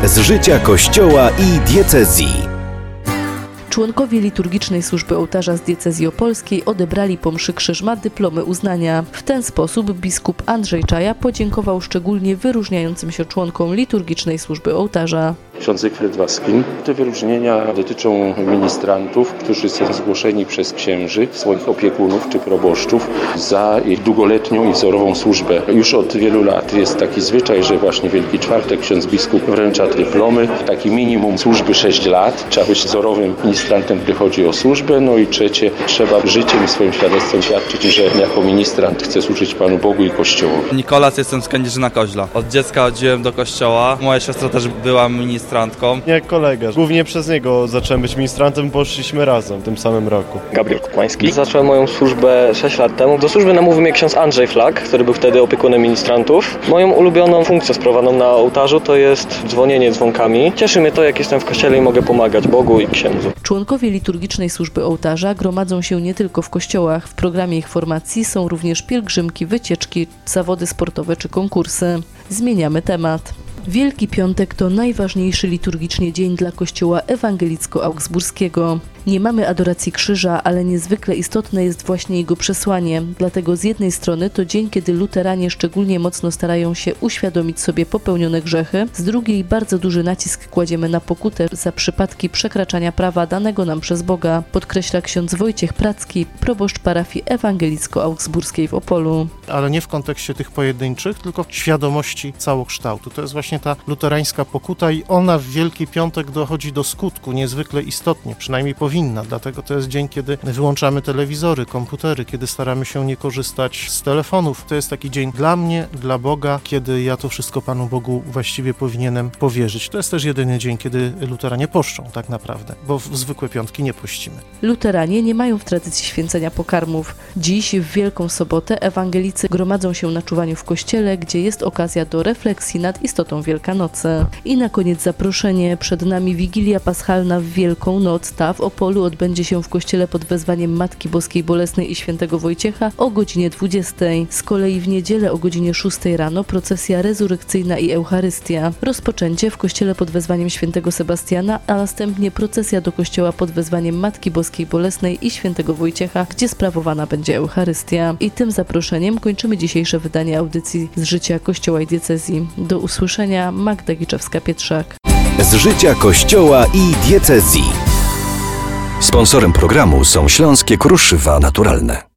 z życia Kościoła i diecezji. Członkowie liturgicznej służby ołtarza z diecezji opolskiej odebrali po mszy Krzyżma dyplomy uznania. W ten sposób biskup Andrzej Czaja podziękował szczególnie wyróżniającym się członkom liturgicznej służby ołtarza. Ksiądz Zygfryd Waskin. Te wyróżnienia dotyczą ministrantów, którzy są zgłoszeni przez księży, swoich opiekunów czy proboszczów za ich długoletnią i wzorową służbę. Już od wielu lat jest taki zwyczaj, że właśnie Wielki Czwartek ksiądz biskup wręcza dyplomy. Taki minimum służby 6 lat. Trzeba być wzorowym ministrantem, gdy chodzi o służbę. No i trzecie, trzeba życiem i swoim świadectwem świadczyć, że jako ministrant chce służyć Panu Bogu i Kościołowi. Nikolas, jestem z Kędzierzyna-Koźla. Od dziecka chodziłem do kościoła. Moja siostra też była ministrantką. Jak kolega. Głównie przez niego zacząłem być ministrantem, poszliśmy razem w tym samym roku. Gabriel Kupłański. Zacząłem moją służbę 6 lat temu. Do służby namówił mnie ksiądz Andrzej Flak, który był wtedy opiekunem ministrantów. Moją ulubioną funkcją sprawowaną na ołtarzu to jest dzwonienie dzwonkami. Cieszy mnie to, jak jestem w kościele i mogę pomagać Bogu i księdzu. Członkowie liturgicznej służby ołtarza gromadzą się nie tylko w kościołach. W programie ich formacji są również pielgrzymki, wycieczki, zawody sportowe czy konkursy. Zmieniamy temat. Wielki Piątek to najważniejszy liturgicznie dzień dla Kościoła ewangelicko-augsburskiego. Nie mamy adoracji krzyża, ale niezwykle istotne jest właśnie jego przesłanie. Dlatego z jednej strony to dzień, kiedy luteranie szczególnie mocno starają się uświadomić sobie popełnione grzechy, z drugiej bardzo duży nacisk kładziemy na pokutę za przypadki przekraczania prawa danego nam przez Boga, podkreśla ksiądz Wojciech Pracki, proboszcz parafii ewangelicko-augsburskiej w Opolu. Ale nie w kontekście tych pojedynczych, tylko świadomości całokształtu. To jest właśnie ta luterańska pokuta i ona w Wielki Piątek dochodzi do skutku niezwykle istotnie, przynajmniej powinna. Dlatego to jest dzień, kiedy wyłączamy telewizory, komputery, kiedy staramy się nie korzystać z telefonów. To jest taki dzień dla mnie, dla Boga, kiedy ja to wszystko Panu Bogu właściwie powinienem powierzyć. To jest też jedyny dzień, kiedy luteranie poszczą tak naprawdę, bo w zwykłe piątki nie pościmy. Luteranie nie mają w tradycji święcenia pokarmów. Dziś, w Wielką Sobotę, ewangelicy gromadzą się na czuwaniu w kościele, gdzie jest okazja do refleksji nad istotą Wielkanocy. I na koniec zaproszenie. Przed nami Wigilia Paschalna w Wielką Noc. Ta w Opolu odbędzie się w kościele pod wezwaniem Matki Boskiej Bolesnej i Świętego Wojciecha o godzinie 20. Z kolei w niedzielę o godzinie 6 rano procesja rezurekcyjna i Eucharystia. Rozpoczęcie w kościele pod wezwaniem Świętego Sebastiana, a następnie procesja do kościoła pod wezwaniem Matki Boskiej Bolesnej i Świętego Wojciecha, gdzie sprawowana będzie Eucharystia. I tym zaproszeniem kończymy dzisiejsze wydanie audycji z życia Kościoła i diecezji. Do usłyszenia. Magda Giczewska-Pietrzak. Z życia Kościoła i diecezji. Sponsorem programu są Śląskie Kruszywa Naturalne.